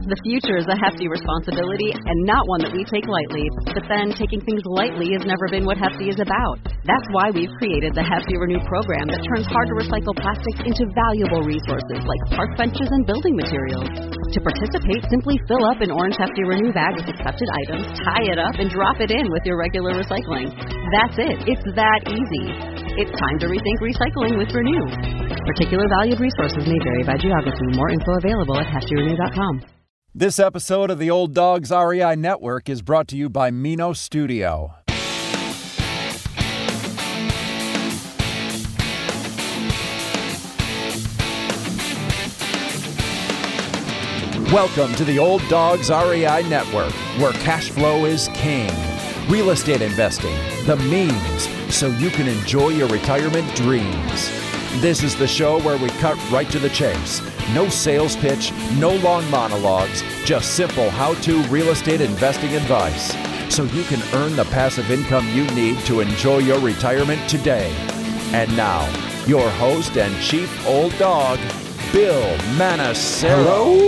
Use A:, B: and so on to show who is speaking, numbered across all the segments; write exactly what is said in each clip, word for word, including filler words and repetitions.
A: The future is a hefty responsibility and not one that we take lightly. But then, taking things lightly has never been what Hefty is about. That's why we've created the Hefty Renew program that turns hard-to-recycle plastics into valuable resources like park benches and building materials. To participate, simply fill up an orange Hefty Renew bag with accepted items, tie it up, and drop it in with your regular recycling. That's it. It's that easy. It's time to rethink recycling with Renew. Particular valued resources may vary by geography. More info available at hefty renew dot com.
B: This episode of the Old Dogs R E I Network is brought to you by Mino Studio. Welcome to the Old Dogs R E I Network, where cash flow is king. Real estate investing, the means, so you can enjoy your retirement dreams. This is the show where we cut right to the chase. No sales pitch, no long monologues, just simple how-to real estate investing advice, so you can earn the passive income you need to enjoy your retirement today. And now, your host and chief old dog, Bill Manassero.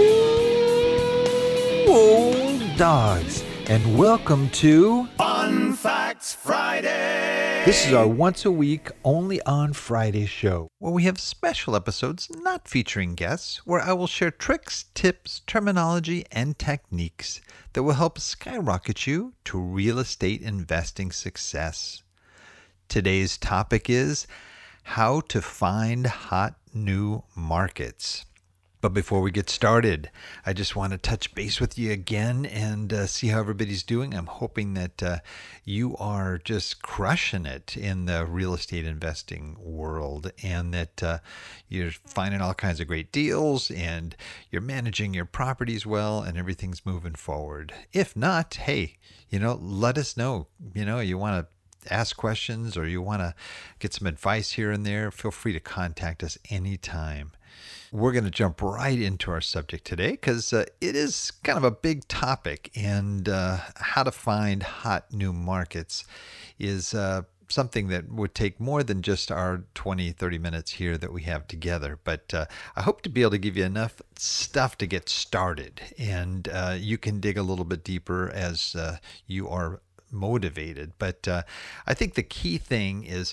C: Hello, old dogs, and welcome to
D: Fun Facts Friday.
C: This is our once a week, only on Friday show, where we have special episodes not featuring guests, where I will share tricks, tips, terminology, and techniques that will help skyrocket you to real estate investing success. Today's topic is how to find hot new markets. But before we get started, I just want to touch base with you again and uh, see how everybody's doing. I'm hoping that uh, you are just crushing it in the real estate investing world, and that uh, you're finding all kinds of great deals and you're managing your properties well and everything's moving forward. If not, hey, you know, let us know. You know, you want to ask questions or you want to get some advice here and there, feel free to contact us anytime. We're going to jump right into our subject today because uh, it is kind of a big topic, and uh, how to find hot new markets is uh, something that would take more than just our twenty, thirty minutes here that we have together. But uh, I hope to be able to give you enough stuff to get started, and uh, you can dig a little bit deeper as uh, you are motivated. But uh, I think the key thing is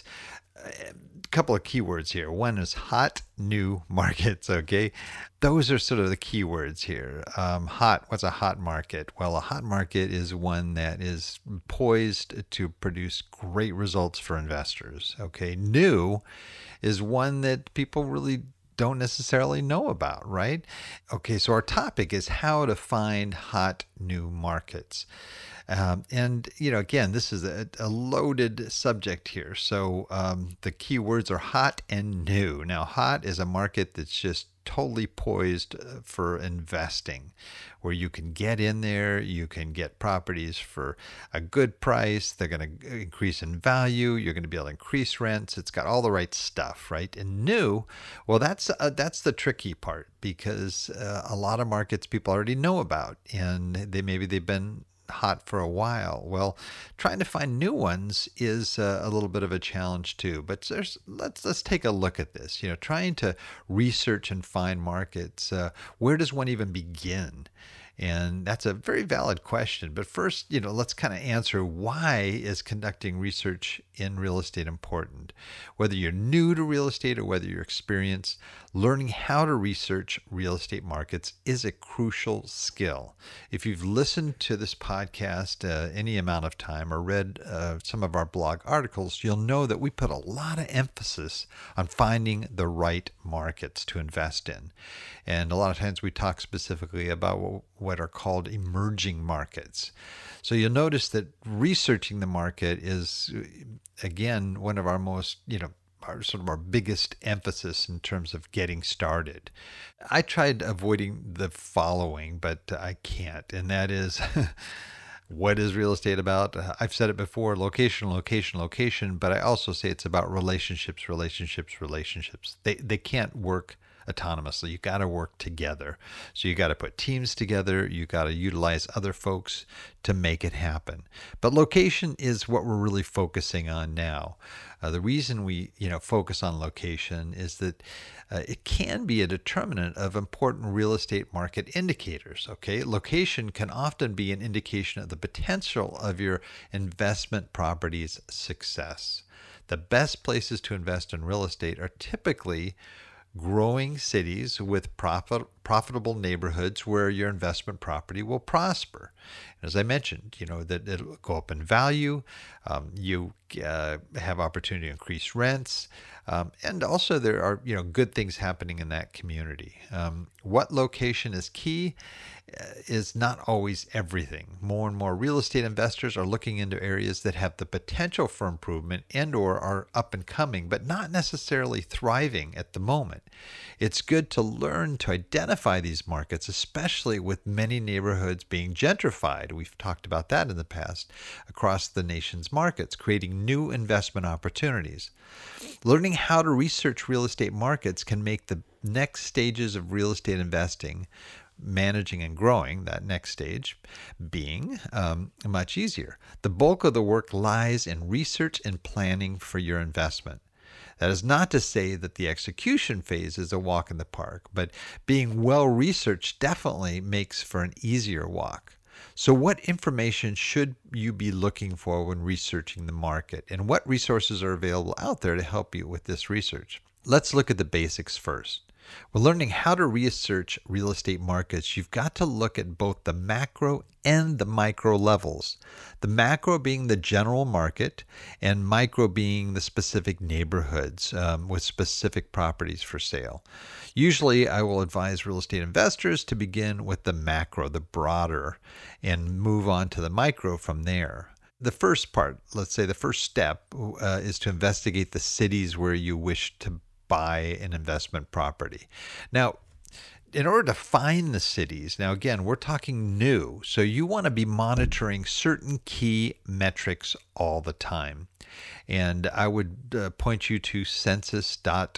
C: a couple of keywords here. One is hot new markets, okay? Those are sort of the keywords here. Um, hot, what's a hot market? Well, a hot market is one that is poised to produce great results for investors, okay? New is one that people really don't necessarily know about, right? Okay, so our topic is how to find hot new markets. Um, and, you know, again, this is a, a loaded subject here. So um, the key words are hot and new. Now, hot is a market that's just totally poised for investing, where you can get in there, you can get properties for a good price, they're going to increase in value, you're going to be able to increase rents, it's got all the right stuff, right? And new, well, that's uh, that's the tricky part, because uh, a lot of markets people already know about, and they maybe they've been hot for a while. Well, trying to find new ones is uh, a little bit of a challenge too. But there's, let's let's take a look at this. You know, trying to research and find markets. Uh, where does one even begin? And that's a very valid question. But first, you know, let's kind of answer, why is conducting research in real estate important? Whether you're new to real estate or whether you're experienced, learning how to research real estate markets is a crucial skill. If you've listened to this podcast uh, any amount of time or read uh, some of our blog articles, you'll know that we put a lot of emphasis on finding the right markets to invest in. And a lot of times we talk specifically about what, what are called emerging markets. So you'll notice that researching the market is, again, one of our most, you know, our sort of our biggest emphasis in terms of getting started. I tried avoiding the following, but I can't, and that is, what is real estate about? I've said it before, location, location, location, but I also say it's about relationships, relationships, relationships. They they can't work autonomously. You got to work together. So you got to put teams together. You got to utilize other folks to make it happen. But location is what we're really focusing on now. Uh, the reason we, you know, focus on location is that uh, it can be a determinant of important real estate market indicators. Okay, location can often be an indication of the potential of your investment property's success. The best places to invest in real estate are typically growing cities with profit, profitable neighborhoods where your investment property will prosper. As I mentioned, you know, that it'll go up in value. Um, you uh, have opportunity to increase rents. Um, and also there are, you know, good things happening in that community. Um, what location is key is not always everything. More and more real estate investors are looking into areas that have the potential for improvement and or are up and coming, but not necessarily thriving at the moment. It's good to learn to identify these markets, especially with many neighborhoods being gentrified. We've talked about that in the past across the nation's markets, creating new investment opportunities. Learning how to research real estate markets can make the next stages of real estate investing, managing and growing, that next stage being um, much easier. The bulk of the work lies in research and planning for your investment. That is not to say that the execution phase is a walk in the park, but being well researched definitely makes for an easier walk. So what information should you be looking for when researching the market, and what resources are available out there to help you with this research? Let's look at the basics first. When learning how to research real estate markets, you've got to look at both the macro and the micro levels. The macro being the general market and micro being the specific neighborhoods um, with specific properties for sale. Usually I will advise real estate investors to begin with the macro, the broader, and move on to the micro from there. The first part, let's say the first step, uh, is to investigate the cities where you wish to buy an investment property. Now, in order to find the cities, now again, we're talking new, so you want to be monitoring certain key metrics all the time. And I would uh, point you to census dot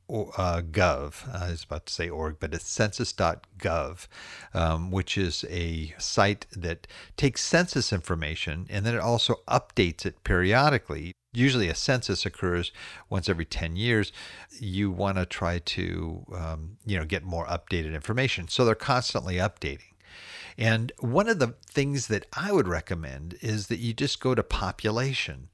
C: gov. Uh, I was about to say org, but it's census dot gov, um, which is a site that takes census information and then it also updates it periodically. Usually a census occurs once every ten years. You want to try to, um, you know, get more updated information. So they're constantly updating. And one of the things that I would recommend is that you just go to population.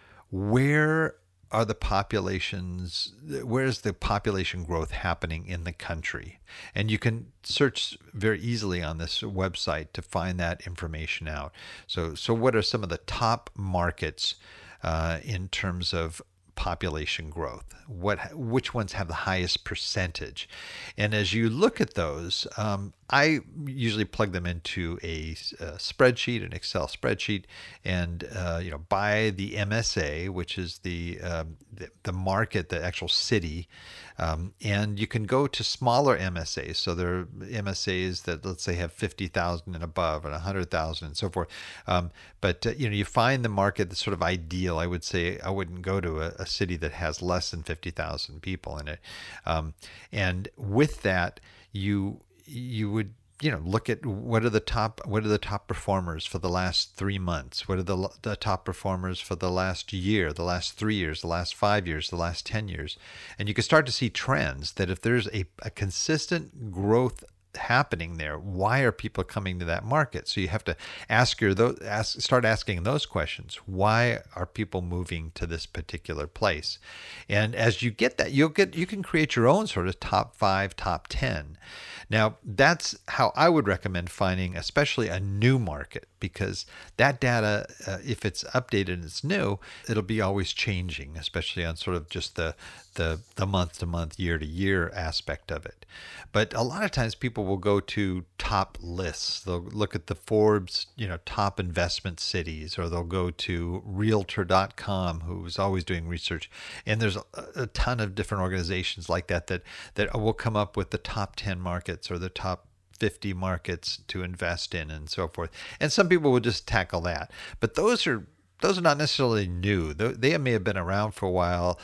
C: Where are the populations, where is the population growth happening in the country? And you can search very easily on this website to find that information out. So, so what are some of the top markets Uh, in terms of population growth? What, which ones have the highest percentage? And as you look at those, um, I usually plug them into a, a spreadsheet, an Excel spreadsheet, and uh, you know, by the M S A, which is the um, the, the market, the actual city, um, and you can go to smaller M S As. So there are M S As that, let's say, have fifty thousand and above, and one hundred thousand, and so forth. Um, but uh, you know, you find the market that's sort of ideal. I would say I wouldn't go to a, a city that has less than fifty thousand people in it, um, and with that, you you would you know look at what are the top what are the top performers for the last three months, what are the the top performers for the last year, the last three years, the last five years, the last ten years, and you can start to see trends that if there's a, a consistent growth happening there, why are people coming to that market? So you have to ask your those ask start asking those questions. Why are people moving to this particular place? And as you get that, you'll get you can create your own sort of top five, top ten. Now, that's how I would recommend finding especially a new market, because that data, uh, if it's updated and it's new, it'll be always changing, especially on sort of just the the the month to month, year to year aspect of it. But a lot of times people will go to top lists. They'll look at the Forbes, you know, top investment cities, or they'll go to realtor dot com, who's always doing research. And there's a, a ton of different organizations like that, that that will come up with the top ten markets or the top fifty markets to invest in and so forth. And some people will just tackle that. But those are those are not necessarily new. They may have been around for a while.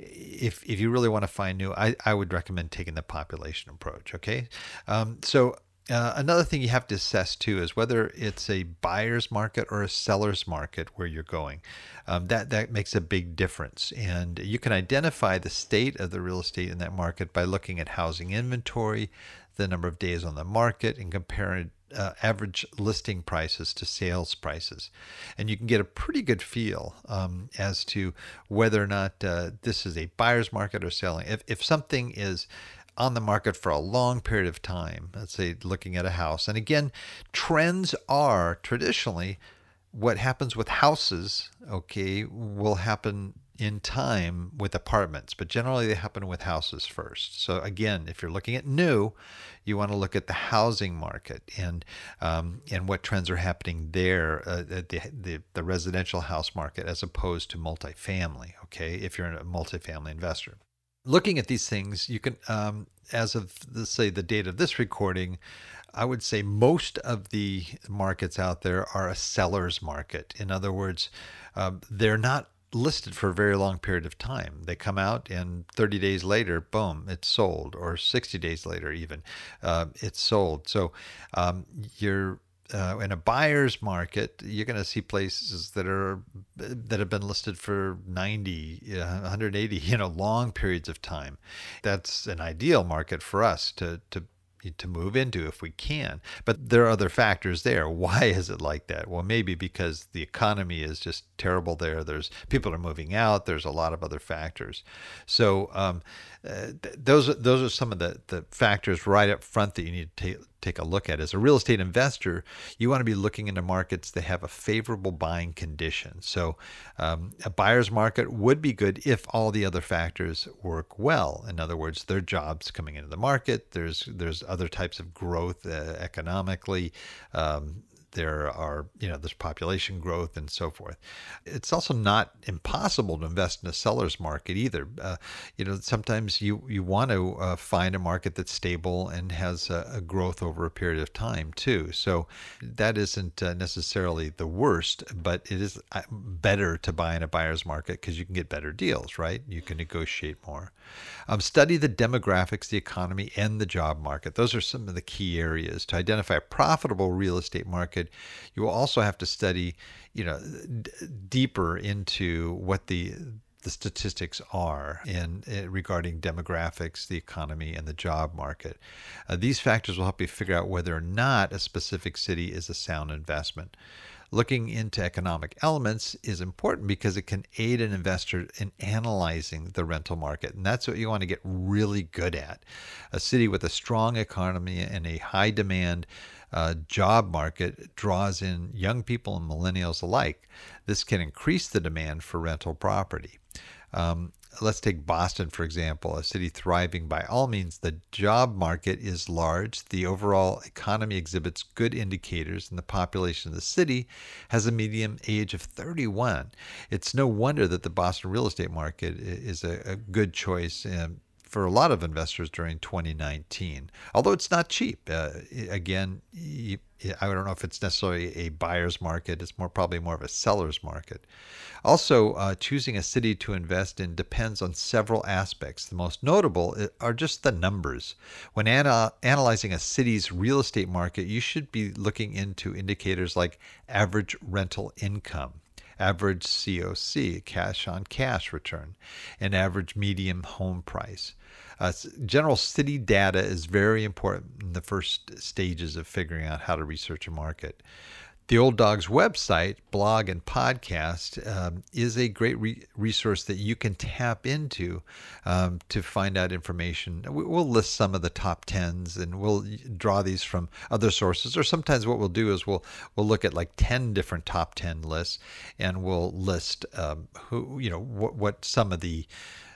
C: If if you really want to find new, I, I would recommend taking the population approach, okay? Um, so uh, another thing you have to assess too is whether it's a buyer's market or a seller's market where you're going. Um, that, that makes a big difference. And you can identify the state of the real estate in that market by looking at housing inventory, the number of days on the market, and comparing Uh, average listing prices to sales prices. And you can get a pretty good feel um, as to whether or not uh, this is a buyer's market or selling. If, if something is on the market for a long period of time, let's say looking at a house, and again, trends are traditionally what happens with houses, okay, will happen in time with apartments, but generally they happen with houses first. So again, if you're looking at new, you want to look at the housing market and um, and what trends are happening there, uh, the, the the residential house market as opposed to multifamily. Okay, if you're a multifamily investor, looking at these things, you can, um, as of the, say the date of this recording, I would say most of the markets out there are a seller's market. In other words, um, they're not listed for a very long period of time. They come out and thirty days later, boom, it's sold, or sixty days later even, uh, it's sold. So um, you're uh, in a buyer's market, you're going to see places that are that have been listed for ninety, uh, one hundred eighty, you know, long periods of time. That's an ideal market for us to to to move into if we can. But there are other factors there. Why is it like that? Well, maybe because the economy is just terrible there. There's people are moving out. There's a lot of other factors. So um, uh, th- those, those are some of the, the factors right up front that you need to take, take a look at. As a real estate investor, you want to be looking into markets that have a favorable buying condition. So um, a buyer's market would be good if all the other factors work well. In other words, there are jobs coming into the market. There's there's other types of growth uh, economically. Um, There are, you know, there's population growth and so forth. It's also not impossible to invest in a seller's market either. Uh, you know, sometimes you, you want to uh, find a market that's stable and has a, a growth over a period of time too. So that isn't uh, necessarily the worst, but it is better to buy in a buyer's market because you can get better deals, right? You can negotiate more. Um, study the demographics, the economy, and the job market. Those are some of the key areas. To identify a profitable real estate market, you will also have to study, you know, d- deeper into what the the statistics are in, in regarding demographics, the economy, and the job market. Uh, these factors will help you figure out whether or not a specific city is a sound investment. Looking into economic elements is important because it can aid an investor in analyzing the rental market. And that's what you want to get really good at. A city with a strong economy and a high demand uh, job market draws in young people and millennials alike. This can increase the demand for rental property. Um, Let's take Boston, for example, a city thriving by all means. The job market is large. The overall economy exhibits good indicators, and the population of the city has a median age of thirty-one. It's no wonder that the Boston real estate market is a, a good choice um, for a lot of investors during twenty nineteen, although it's not cheap. Uh, again, you, I don't know if it's necessarily a buyer's market. It's more probably more of a seller's market. Also, uh, choosing a city to invest in depends on several aspects. The most notable are just the numbers. When ana- analyzing a city's real estate market, you should be looking into indicators like average rental income, average C O C, cash on cash return, and average median home price. Uh, general city data is very important in the first stages of figuring out how to research a market. The Old Dogs website, blog, and podcast um, is a great re- resource that you can tap into um, to find out information. We'll list some of the top tens, and we'll draw these from other sources. Or sometimes what we'll do is we'll we'll look at like ten different top ten lists, and we'll list um, who you know what what some of the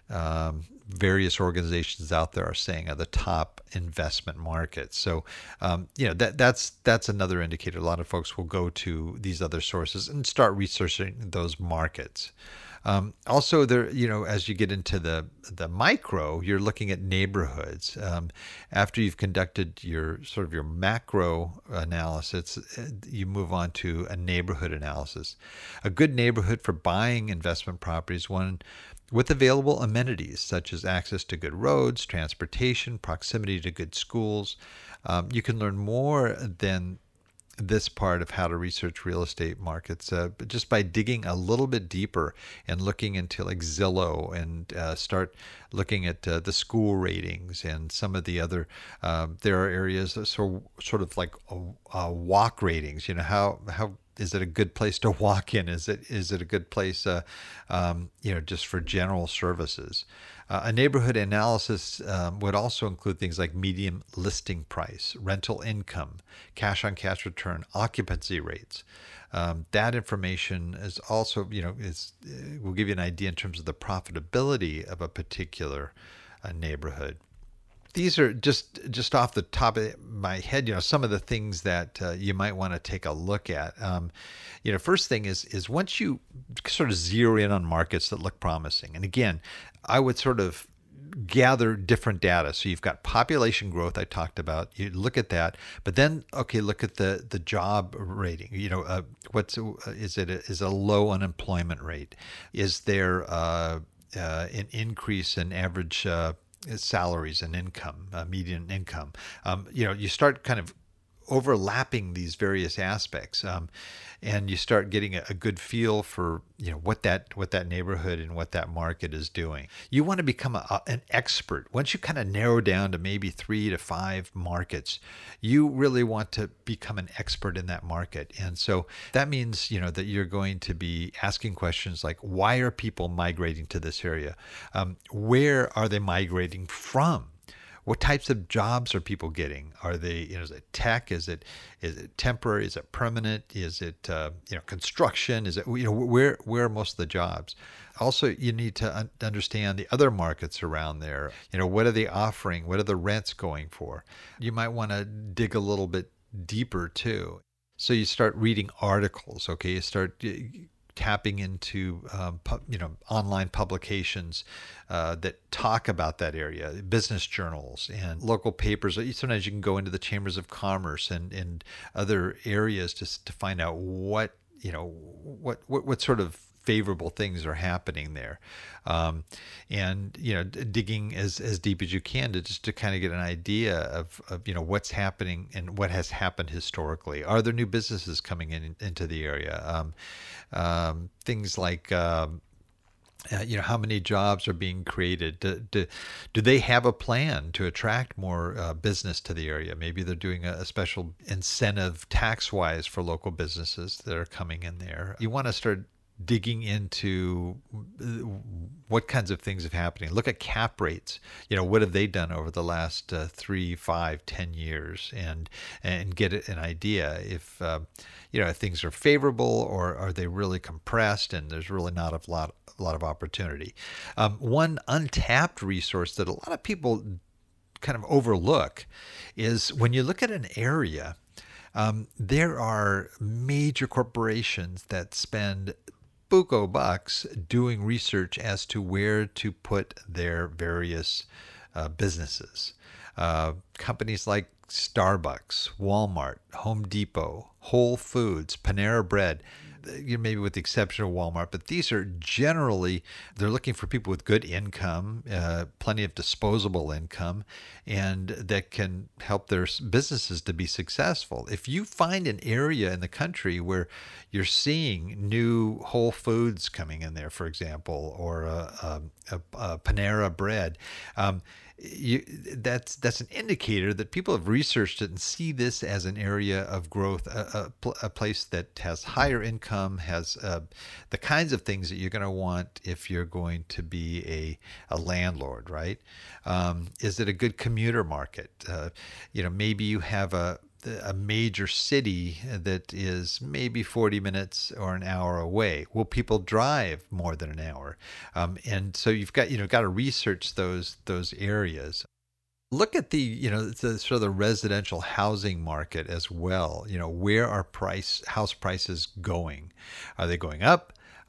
C: Um, various organizations out there are saying are the top investment markets. So, um, you know, that that's that's another indicator. A lot of folks will go to these other sources and start researching those markets. Um, also, there, you know, as you get into the the micro, you're looking at neighborhoods. Um, after you've conducted your sort of your macro analysis, you move on to a neighborhood analysis. A good neighborhood for buying investment properties, one with available amenities such as access to good roads, transportation, proximity to good schools. Um, you can learn more than this part of how to research real estate markets uh, just by digging a little bit deeper and looking into like Zillow and uh, start looking at uh, the school ratings and some of the other uh, there are areas that sort sort of like uh, uh, walk ratings. You know, how how is it a good place to walk in? Is it is it a good place, uh, um, you know, just for general services? Uh, a neighborhood analysis um, would also include things like median listing price, rental income, cash-on-cash return, occupancy rates. Um, that information is also, you know, is will give you an idea in terms of the profitability of a particular uh, neighborhood. These are just just off the top of my head, you know, some of the things that uh, you might want to take a look at. Um, you know, first thing is is once you sort of zero in on markets that look promising, and again, I would sort of gather different data. So you've got population growth I talked about. You look at that, but then okay, look at the the job rating. You know, uh, what's is it? A, is a low unemployment rate? Is there uh, uh, an increase in average Uh, salaries and income, uh, median income? Um, you know, you start kind of overlapping these various aspects, um, and you start getting a, a good feel for, you know, what that what that neighborhood and what that market is doing. You want to become a, a, an expert. Once you kind of narrow down to maybe three to five markets, you really want to become an expert in that market. And so that means, you know, that you're going to be asking questions like, why are people migrating to this area? Um, where are they migrating from? What types of jobs are people getting? Are they, you know, is it tech? Is it, is it temporary? Is it permanent? Is it, uh, you know, construction? Is it, you know, where, where are most of the jobs? Also, you need to un- understand the other markets around there. You know, what are they offering? What are the rents going for? You might want to dig a little bit deeper too. So you start reading articles, okay? You start tapping into um, pu- you know, online publications uh, that talk about that area, business journals and local papers. Sometimes you can go into the chambers of commerce and, and other areas just to find out what, you know, what, what, what sort of favorable things are happening there, um, and you know, digging as, as deep as you can to just to kind of get an idea of, of you know, what's happening and what has happened historically. Are there new businesses coming in into the area? Um, um, things like um, uh, you know, how many jobs are being created? Do, do, do they have a plan to attract more uh, business to the area? Maybe they're doing a, a special incentive tax-wise for local businesses that are coming in there. You want to start digging into what kinds of things are happening. Look at cap rates. You know, what have they done over the last uh, three, five, ten years, and and get an idea if uh, you know, if things are favorable or are they really compressed and there's really not a lot a lot of opportunity. Um, one untapped resource that a lot of people kind of overlook is when you look at an area. Um, there are major corporations that spend buco bucks doing research as to where to put their various uh, businesses. Uh, companies like Starbucks, Walmart, Home Depot, Whole Foods, Panera Bread, you know, maybe with the exception of Walmart, but these are generally, they're looking for people with good income, uh, plenty of disposable income, and that can help their businesses to be successful. If you find an area in the country where you're seeing new Whole Foods coming in there, for example, or a, a, a Panera Bread, um, You, that's that's an indicator that people have researched it and see this as an area of growth, a, a, a place that has higher income, has uh, the kinds of things that you're going to want if you're going to be a, a landlord, right? Um, is it a good commuter market? Uh, you know, maybe you have a a major city that is maybe forty minutes or an hour away. Will people drive more than an hour? Um, and so you've got, you know, got to research those those areas. Look at the, you know, the sort of the residential housing market as well. You know, where are price house prices going? Are they going up?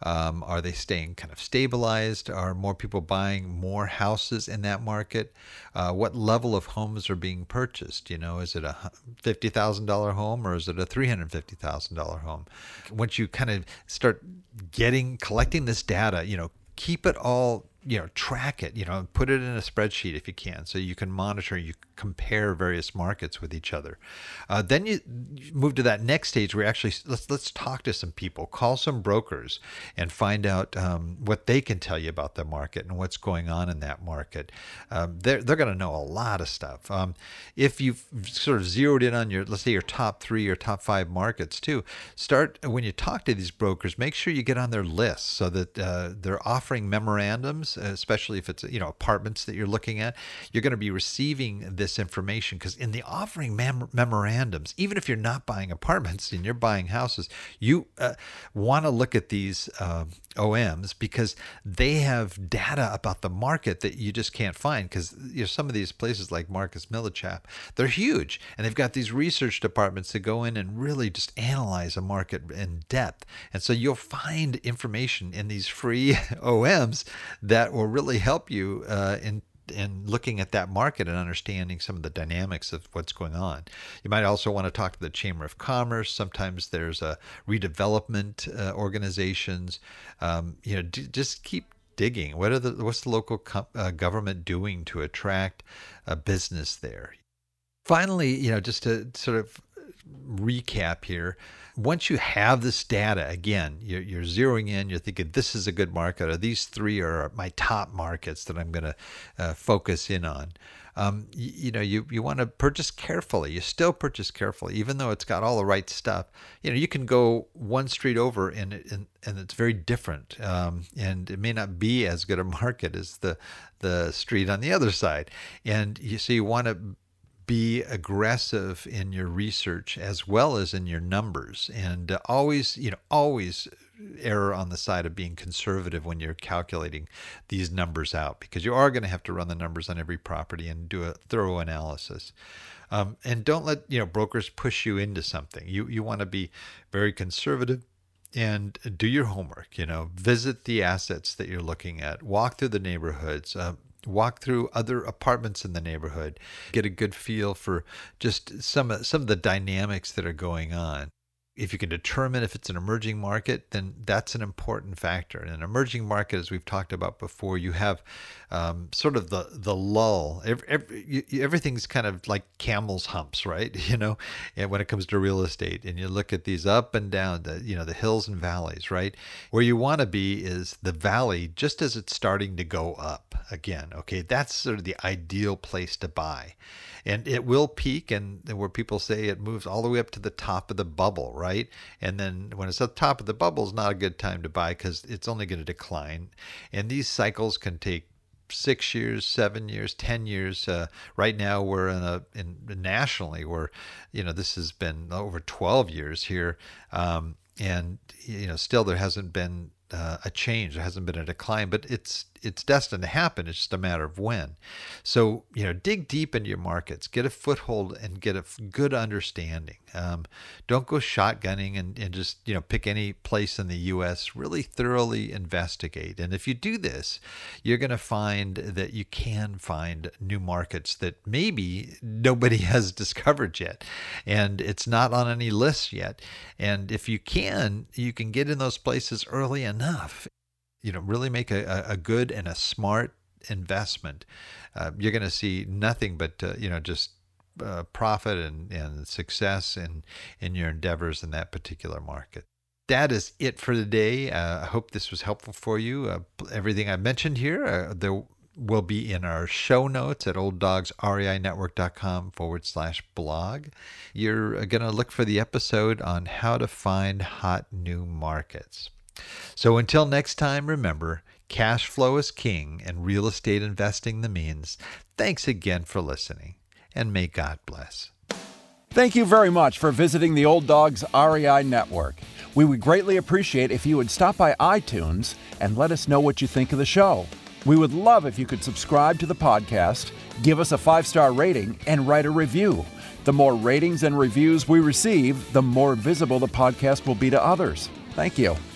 C: Um, are they staying kind of stabilized? Are more people buying more houses in that market? Uh, what level of homes are being purchased? You know, is it a fifty thousand dollars home or is it a three hundred fifty thousand dollars home? Once you kind of start getting, collecting this data, you know, keep it all, you know, track it, you know, put it in a spreadsheet if you can, so you can monitor, you compare various markets with each other. Uh, then you move to that next stage where actually let's let's talk to some people, call some brokers, and find out um, what they can tell you about the market and what's going on in that market. Um, they're they're going to know a lot of stuff. Um, if you've sort of zeroed in on your, let's say your top three or top five markets too, start when you talk to these brokers, make sure you get on their list so that uh, they're offering memorandums, especially if it's, you know, apartments that you're looking at. You're going to be receiving this information because in the offering mem- memorandums, even if you're not buying apartments and you're buying houses, you uh, want to look at these uh, O Ms because they have data about the market that you just can't find, because, you know, some of these places like Marcus Millichap, they're huge, and they've got these research departments that go in and really just analyze a market in depth. And so you'll find information in these free O Ms that will really help you uh, in in looking at that market and understanding some of the dynamics of what's going on. You might also want to talk to the Chamber of Commerce. Sometimes there's a redevelopment uh, organizations. Um, you know, d- just keep digging. What are the what's the local com- uh, government doing to attract a business there? Finally, you know, just to sort of recap here, once you have this data, again, you're, you're zeroing in, you're thinking this is a good market, or these three are my top markets that I'm going to uh, focus in on. Um, you, you know, you, you want to purchase carefully. You still purchase carefully, even though it's got all the right stuff. You know, you can go one street over and it, and, and it's very different. Um, and it may not be as good a market as the, the street on the other side. And you, so you want to be aggressive in your research as well as in your numbers, and uh, always, you know, always err on the side of being conservative when you're calculating these numbers out, because you are going to have to run the numbers on every property and do a thorough analysis. Um, and don't let, you know, brokers push you into something. You you want to be very conservative and do your homework. You know, visit the assets that you're looking at, walk through the neighborhoods. Uh, Walk through other apartments in the neighborhood, get a good feel for just some some of the dynamics that are going on. If you can determine if it's an emerging market, then that's an important factor. In an emerging market, as we've talked about before, you have um, sort of the the lull. Every, every, everything's kind of like camel's humps, right? You know, and when it comes to real estate, and you look at these up and down, the you know the hills and valleys, right? Where you want to be is the valley, just as it's starting to go up again. Okay, that's sort of the ideal place to buy. And it will peak, and where people say it moves all the way up to the top of the bubble, right? And then when it's at the top of the bubble, it's not a good time to buy because it's only going to decline. And these cycles can take six years, seven years, ten years. Uh, right now, we're in a in nationally where, you know, this has been over twelve years here, um, and you know, still there hasn't been uh, a change. There hasn't been a decline, but it's it's destined to happen. It's just a matter of when. So, you know, dig deep into your markets, get a foothold and get a good understanding. Um, don't go shotgunning and, and just, you know, pick any place in the U S. Really thoroughly investigate. And if you do this, you're going to find that you can find new markets that maybe nobody has discovered yet. And it's not on any lists yet. And if you can, you can get in those places early enough. You know, really make a, a good and a smart investment. Uh, you're going to see nothing but, uh, you know, just uh, profit and, and success in, in your endeavors in that particular market. That is it for today. Uh, I hope this was helpful for you. Uh, everything I mentioned here, uh, there will be in our show notes at olddogsreinetwork.com forward slash blog. You're going to look for the episode on how to find hot new markets. So until next time, remember, cash flow is king and real estate investing the means. Thanks again for listening, and may God bless.
B: Thank you very much for visiting the Old Dogs R E I Network. We would greatly appreciate if you would stop by iTunes and let us know what you think of the show. We would love if you could subscribe to the podcast, give us a five-star rating, and write a review. The more ratings and reviews we receive, the more visible the podcast will be to others. Thank you.